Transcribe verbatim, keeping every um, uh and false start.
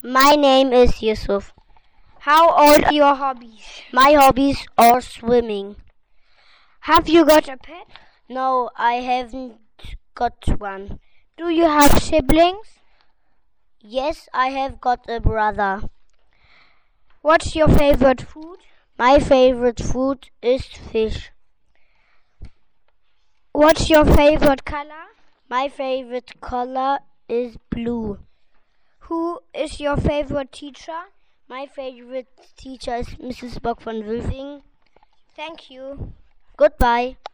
My name is Yusuf. How old are your hobbies? My hobbies are swimming. Have you got a pet? No, I haven't got one. Do you have siblings? Yes, I have got a brother. What's your favorite food? My favorite food is fish. What's your favorite color? My favorite color is blue. Who is your favorite teacher? My favorite teacher is Missus Bock von Wülfing. Thank you. Goodbye.